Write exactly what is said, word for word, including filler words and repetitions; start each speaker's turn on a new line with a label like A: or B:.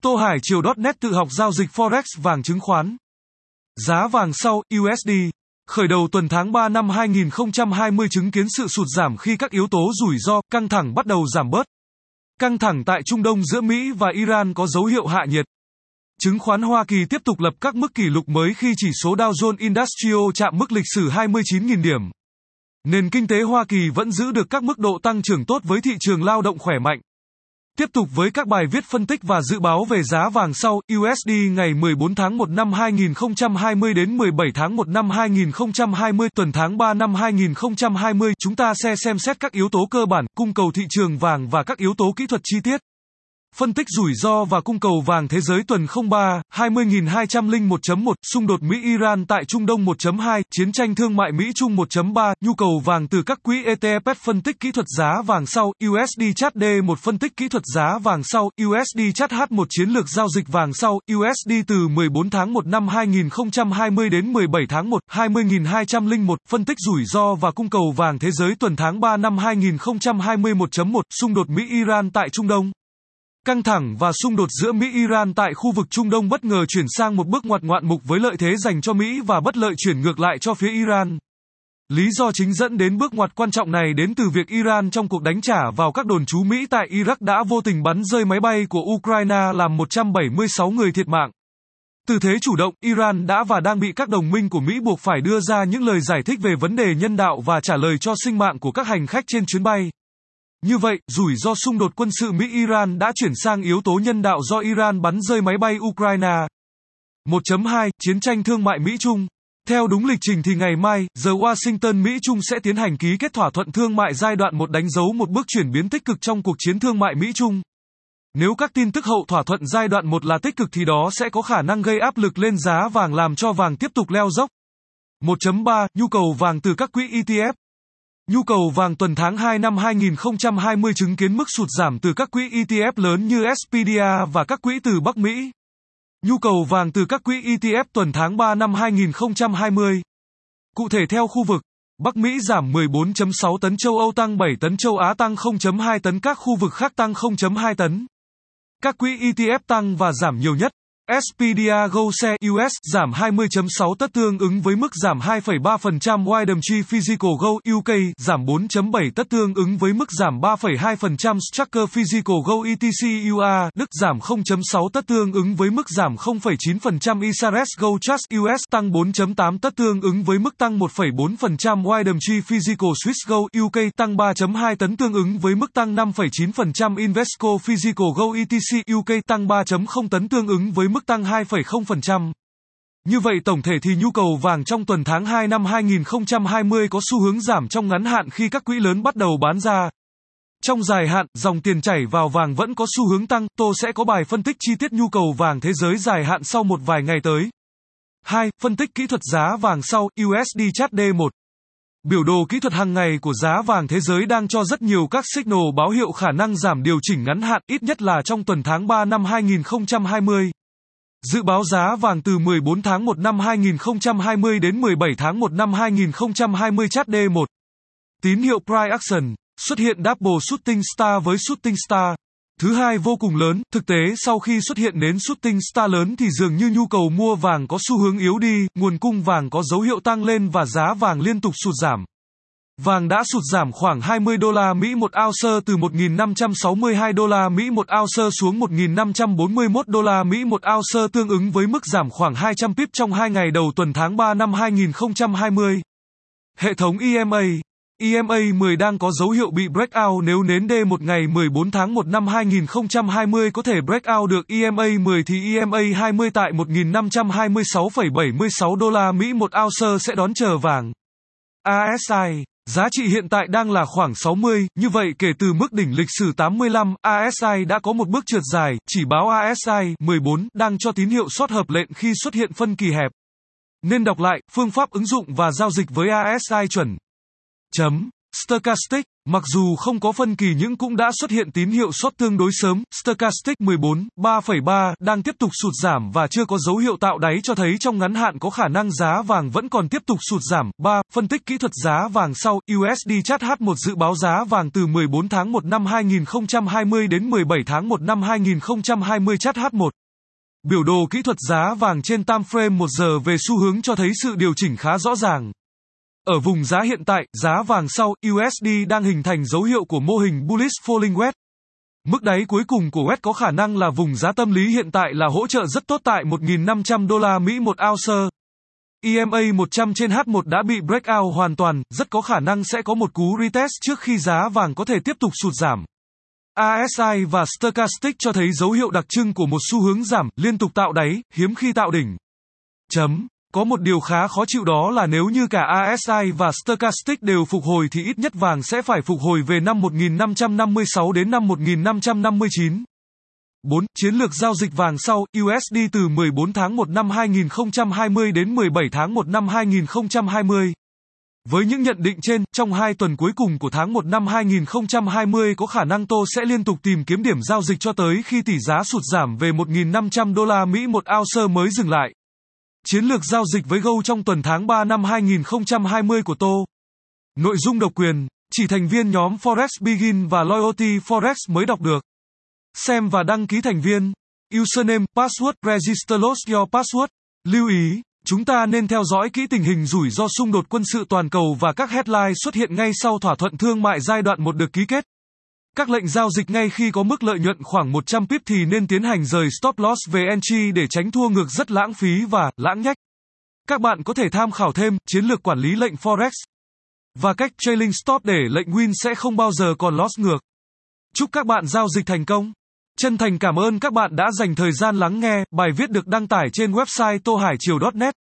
A: Tô Hải Triều chấm net tự học giao dịch Forex vàng chứng khoán. Giá vàng sau, u ét đê. Khởi đầu tuần tháng ba năm hai nghìn không trăm hai mươi chứng kiến sự sụt giảm khi các yếu tố rủi ro, căng thẳng bắt đầu giảm bớt. Căng thẳng tại Trung Đông giữa Mỹ và Iran có dấu hiệu hạ nhiệt. Chứng khoán Hoa Kỳ tiếp tục lập các mức kỷ lục mới khi chỉ số Dow Jones Industrial chạm mức lịch sử hai mươi chín nghìn điểm. Nền kinh tế Hoa Kỳ vẫn giữ được các mức độ tăng trưởng tốt với thị trường lao động khỏe mạnh. Tiếp tục với các bài viết phân tích và dự báo về giá vàng sau, u ét đê ngày mười bốn tháng một năm hai nghìn không trăm hai mươi đến mười bảy tháng một năm hai nghìn không trăm hai mươi, tuần tháng ba năm hai nghìn không trăm hai mươi, chúng ta sẽ xem xét các yếu tố cơ bản, cung cầu thị trường vàng và các yếu tố kỹ thuật chi tiết. Phân tích rủi ro và cung cầu vàng thế giới tuần không ba, hai mươi nghìn hai trăm lẻ một chấm một, xung đột Mỹ-Iran tại Trung Đông một chấm hai, chiến tranh thương mại Mỹ-Trung một chấm ba, nhu cầu vàng từ các quỹ e tê ép. Phân tích kỹ thuật giá vàng sau, u ét đê Chart D một phân tích kỹ thuật giá vàng sau, u ét đê Chart H một chiến lược giao dịch vàng sau, u ét đê từ mười bốn tháng một năm hai nghìn không trăm hai mươi đến mười bảy tháng một, hai mươi nghìn hai trăm lẻ một, phân tích rủi ro và cung cầu vàng thế giới tuần tháng ba năm hai nghìn không trăm hai mươi một chấm một, xung đột Mỹ-Iran tại Trung Đông. Căng thẳng và xung đột giữa Mỹ-Iran tại khu vực Trung Đông bất ngờ chuyển sang một bước ngoặt ngoạn mục với lợi thế dành cho Mỹ và bất lợi chuyển ngược lại cho phía Iran. Lý do chính dẫn đến bước ngoặt quan trọng này đến từ việc Iran trong cuộc đánh trả vào các đồn trú Mỹ tại Iraq đã vô tình bắn rơi máy bay của Ukraine làm một trăm bảy mươi sáu người thiệt mạng. Từ thế chủ động, Iran đã và đang bị các đồng minh của Mỹ buộc phải đưa ra những lời giải thích về vấn đề nhân đạo và trả lời cho sinh mạng của các hành khách trên chuyến bay. Như vậy, rủi ro xung đột quân sự Mỹ-Iran đã chuyển sang yếu tố nhân đạo do Iran bắn rơi máy bay Ukraine. một chấm hai, chiến tranh thương mại Mỹ-Trung. Theo đúng lịch trình thì ngày mai, giờ Washington Mỹ-Trung sẽ tiến hành ký kết thỏa thuận thương mại giai đoạn một đánh dấu một bước chuyển biến tích cực trong cuộc chiến thương mại Mỹ-Trung. Nếu các tin tức hậu thỏa thuận giai đoạn một là tích cực thì đó sẽ có khả năng gây áp lực lên giá vàng làm cho vàng tiếp tục leo dốc. một chấm ba, nhu cầu vàng từ các quỹ e tê ép. Nhu cầu vàng tuần tháng hai năm hai nghìn không trăm hai mươi chứng kiến mức sụt giảm từ các quỹ e tê ép lớn như ét pê đê a và các quỹ từ Bắc Mỹ. Nhu cầu vàng từ các quỹ e tê ép tuần tháng ba năm hai nghìn không trăm hai mươi. Cụ thể theo khu vực, Bắc Mỹ giảm mười bốn chấm sáu tấn, châu Âu tăng bảy tấn, châu Á tăng không chấm hai tấn, các khu vực khác tăng không chấm hai tấn. Các quỹ e tê ép tăng và giảm nhiều nhất. ét pê đê a Gold Share u ét giảm hai mươi chấm sáu tấn tương ứng với mức giảm hai phẩy ba phần trăm. i đê em giê Physical Gold u ca giảm bốn chấm bảy tấn tương ứng với mức giảm ba phẩy hai phần trăm. Structure Physical Gold e tê xê u a Đức giảm không chấm sáu tấn tương ứng với mức giảm không phẩy chín phần trăm. i ét a rờ Gold Trust u ét tăng bốn chấm tám tấn tương ứng với mức tăng một phẩy bốn phần trăm. i đê em giê Physical Swiss Gold u ca tăng ba chấm hai tấn tương ứng với mức tăng năm phẩy chín phần trăm. Invesco Physical Gold e tê xê u ca tăng ba chấm không tấn tương ứng với mức tăng hai phẩy không phần trăm. Như vậy tổng thể thì nhu cầu vàng trong tuần tháng hai năm hai nghìn không trăm hai mươi có xu hướng giảm trong ngắn hạn khi các quỹ lớn bắt đầu bán ra. Trong dài hạn, dòng tiền chảy vào vàng vẫn có xu hướng tăng. Tô sẽ có bài phân tích chi tiết nhu cầu vàng thế giới dài hạn sau một vài ngày tới. hai. Phân tích kỹ thuật giá vàng sau, u ét đê Chart D một. Biểu đồ kỹ thuật hàng ngày của giá vàng thế giới đang cho rất nhiều các signal báo hiệu khả năng giảm điều chỉnh ngắn hạn, ít nhất là trong tuần tháng ba năm hai nghìn không trăm hai mươi. Dự báo giá vàng từ mười bốn tháng một năm hai nghìn không trăm hai mươi đến mười bảy tháng một năm hai nghìn không trăm hai mươi. Chart D một. Tín hiệu Price Action, xuất hiện Double Shooting Star với Shooting Star. Thứ hai vô cùng lớn, thực tế sau khi xuất hiện đến Shooting Star lớn thì dường như nhu cầu mua vàng có xu hướng yếu đi, nguồn cung vàng có dấu hiệu tăng lên và giá vàng liên tục sụt giảm. Vàng đã sụt giảm khoảng hai mươi đô la Mỹ một ounce từ một nghìn năm trăm sáu mươi hai đô la Mỹ một ounce xuống một nghìn năm trăm bốn mươi mốt đô la Mỹ một ounce, tương ứng với mức giảm khoảng hai trăm pip trong hai ngày đầu tuần tháng ba năm hai nghìn không trăm hai mươi. Hệ thống e em a e em a mười đang có dấu hiệu bị breakout nếu nến D một ngày mười bốn tháng một năm hai nghìn không trăm hai mươi có thể breakout được e em a mười thì e em a hai mươi tại một nghìn năm trăm hai mươi sáu phẩy bảy mươi sáu đô la Mỹ một ounce sẽ đón chờ vàng. a ét i giá trị hiện tại đang là khoảng sáu mươi, như vậy kể từ mức đỉnh lịch sử tám mươi lăm, a ét i đã có một bước trượt dài, chỉ báo a ét i mười bốn đang cho tín hiệu short hợp lệnh khi xuất hiện phân kỳ hẹp. Nên đọc lại, phương pháp ứng dụng và giao dịch với a ét i chuẩn. Chấm. Stochastic, mặc dù không có phân kỳ nhưng cũng đã xuất hiện tín hiệu short tương đối sớm, Stochastic mười bốn, ba phẩy ba đang tiếp tục sụt giảm và chưa có dấu hiệu tạo đáy cho thấy trong ngắn hạn có khả năng giá vàng vẫn còn tiếp tục sụt giảm. ba. Phân tích kỹ thuật giá vàng sau, u ét đê Chart H một dự báo giá vàng từ mười bốn tháng một năm hai nghìn không trăm hai mươi đến mười bảy tháng một năm hai nghìn không trăm hai mươi Chart H một. Biểu đồ kỹ thuật giá vàng trên time frame một giờ về xu hướng cho thấy sự điều chỉnh khá rõ ràng. Ở vùng giá hiện tại, giá vàng sau, u ét đê đang hình thành dấu hiệu của mô hình bullish falling wedge. Mức đáy cuối cùng của wedge có khả năng là vùng giá tâm lý hiện tại là hỗ trợ rất tốt tại một nghìn năm trăm đô la Mỹ một ounce. e em a một trăm trên H một đã bị breakout hoàn toàn, rất có khả năng sẽ có một cú retest trước khi giá vàng có thể tiếp tục sụt giảm. a ét i và Stochastic cho thấy dấu hiệu đặc trưng của một xu hướng giảm, liên tục tạo đáy, hiếm khi tạo đỉnh. Chấm. Có một điều khá khó chịu đó là nếu như cả a ét i và Stochastic đều phục hồi thì ít nhất vàng sẽ phải phục hồi về năm một nghìn năm trăm năm mươi sáu đến năm một nghìn năm trăm năm mươi chín. bốn. Chiến lược giao dịch vàng sau, u ét đê từ mười bốn tháng một năm hai nghìn không trăm hai mươi đến mười bảy tháng một năm hai nghìn không trăm hai mươi. Với những nhận định trên, trong hai tuần cuối cùng của tháng một năm hai nghìn không trăm hai mươi có khả năng Tô sẽ liên tục tìm kiếm điểm giao dịch cho tới khi tỷ giá sụt giảm về một nghìn năm trăm đô la Mỹ một ounce mới dừng lại. Chiến lược giao dịch với Gold trong tuần tháng ba năm hai nghìn không trăm hai mươi của Tô. Nội dung độc quyền, chỉ thành viên nhóm Forex Begin và Loyalty Forex mới đọc được. Xem và đăng ký thành viên. Username, password, register lost your password. Lưu ý, chúng ta nên theo dõi kỹ tình hình rủi ro xung đột quân sự toàn cầu và các headline xuất hiện ngay sau thỏa thuận thương mại giai đoạn một được ký kết. Các lệnh giao dịch ngay khi có mức lợi nhuận khoảng một trăm pip thì nên tiến hành rời stop loss về entry để tránh thua ngược rất lãng phí và lãng nhách. Các bạn có thể tham khảo thêm chiến lược quản lý lệnh Forex và cách trailing stop để lệnh win sẽ không bao giờ còn loss ngược. Chúc các bạn giao dịch thành công. Chân thành cảm ơn các bạn đã dành thời gian lắng nghe. Bài viết được đăng tải trên website tô hải triều chấm net.